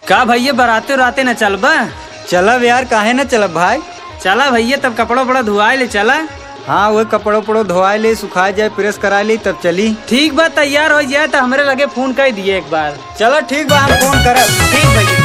का भैया बराते उराते न चलबा? चलब यार, काहे न चलब भाई। चला भैया, तब कपड़ा उपड़ा धुआए ले चला। हाँ वो कपड़ो पड़ो धोवाए ले, सुखा जाए, प्रेस करा ली, तब चली। ठीक बा, तैयार हो जाए तो हमरे लगे फोन कर दिए एक बार। चलो ठीक बा, हम फोन करब। ठीक भैया।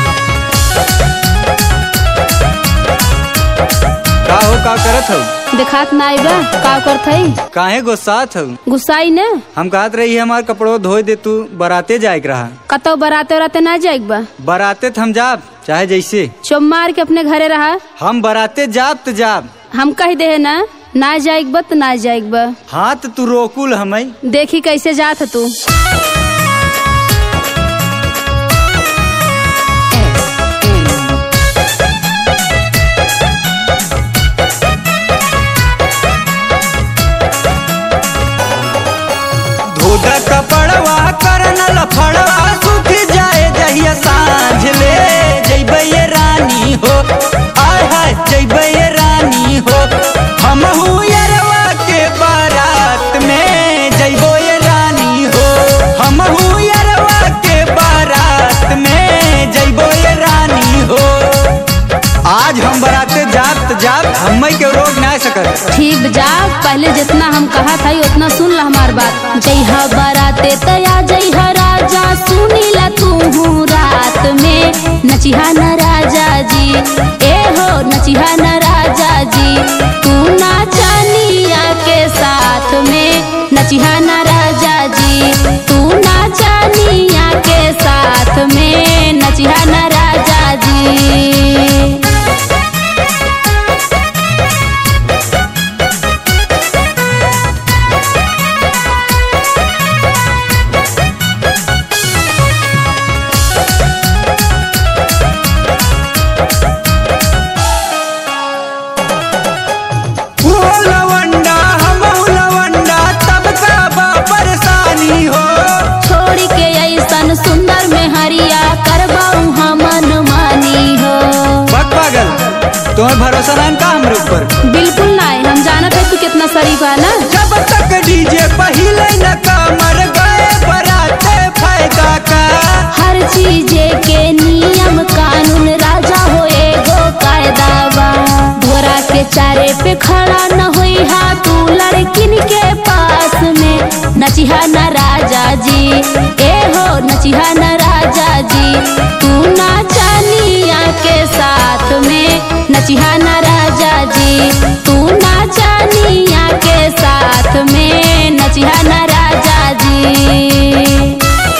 का हो, का करत हो? देखात ना आइबा का करत हई? काहे गुस्सात हो? गुस्साई न हम कहत रही हमार कपड़ो धोए दे, तू बराते जाए रहा। कतो बराते उराते ना जाइक बा? बराते हम जाब चाहे जैसे। चुप मार के अपने घरे रहा। हम बराते जाब तो जाब। हम कह दे ना जाइक बा तो ना जाइक बा। हाँ तो तू रोकुल हमें। देखी कैसे जात तू। धोदा कपड़वा करना लफड़वा, सूख जाए जहिया सांझ ले जइबे ये रानी हो। आय हाय जइबे ये रानी हो। हमहू यरवा के बारात में जइबो ये रानी हो। हमहू यरवा के बारात में जइबो ये रानी हो। आज हम बराते जाब तो जाब, हमें के रोक ना सकत। ठीक जा, पहले जितना हम कहा था उतना सुन ला हमार बात। जइहा बराते तया जइहा राजा, सुनी ला तू रात में नचिहा न राजा जी। ए हो नचिहा न राजा जी, तू नाचनिया के साथ में नचिहा न राजा जी। तू नाचनिया के साथ में नचिहा न राजा जी। सुंदर में हरिया करबाऊ हमन मानी हो। तुम्हें भरोसा नहीं का हमरे ऊपर? बिल्कुल नहीं, हम जानत है तू कितना शरीफ है ना। जब तक डीजे पहिले न कमर गए बराते फायदा का। हर चीजे के नियम कानून राजा हो एगो कायदा बा। घोड़ा के चारे पे खड़ा न होई हा तू लड़किन के पास में नचिहा न राजा जी। ए हो नचिहा न राजा जी, तू नाचनिया के साथ में नचिहा न राजा जी। तू नाचनिया के साथ में नचिहा न राजा जी।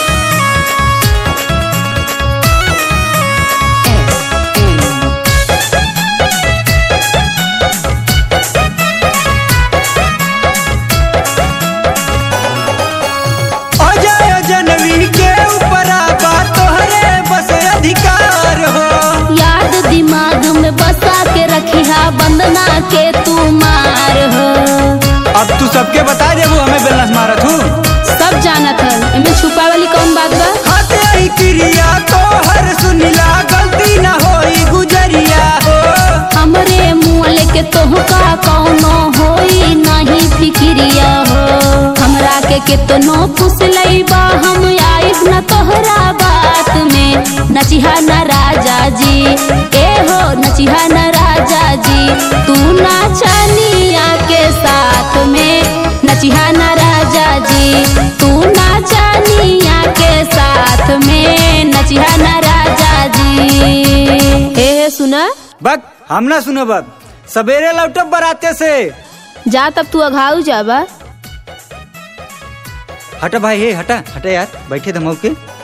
जनवी के ऊपर तोहरे बस अधिकार हो। याद दिमाग में बसा के रखिहा, बंदना के तू मार हो। अब तू सबके बता दे, वो हमें बेलस मारत हूँ। सब जानत है, इनमें छुपा वाली कौन बात बा? खाते ही क्रिया तो हर सुनिला, गलती न होई गुजरिया हो। हमरे मुँह लेके तोहका कौनो होई नहीं फिक्रिया हो। हमरा के कितनो पुसलई बा, हम आइब न तोहरा बात में नचिहा न राजा जी। ए हो नचिहा न राजा जी, तू नाचनिया के साथ में नचिहा न राजा जी। तू नाचनिया के साथ में नचिहा न राजा जी। हे सुना बक हम ना सुनो, बक सवेरे लौटब बराते से। जा तब तू अघाऊ जाबा। हटा भाई, हे हटा हटा यार, बैठे दमो के।